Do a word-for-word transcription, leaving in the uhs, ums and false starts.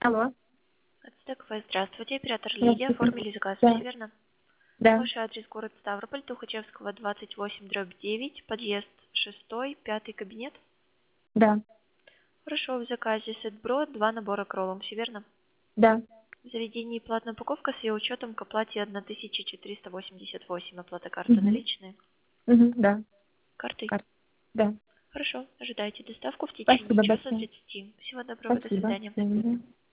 Алло. Ацтек ФС, здравствуйте, оператор Лидия, Здравствуйте. оформили заказ, Да, все верно? да, Ваш адрес город Ставрополь, Тухачевского, двадцать восемь, дробь девять, подъезд шестой, пятый кабинет. да, Хорошо, в заказе сет-бро, два набора к роллам, все верно? да. В заведении платная упаковка с ее учетом к оплате тысяча четыреста восемьдесят восемь, оплата карты Угу. наличные. Угу, да. Картой? Карта. Да. Хорошо, ожидайте доставку в течение Спасибо часа большое. тридцати. Всего доброго, до Спасибо. свидания. До свидания.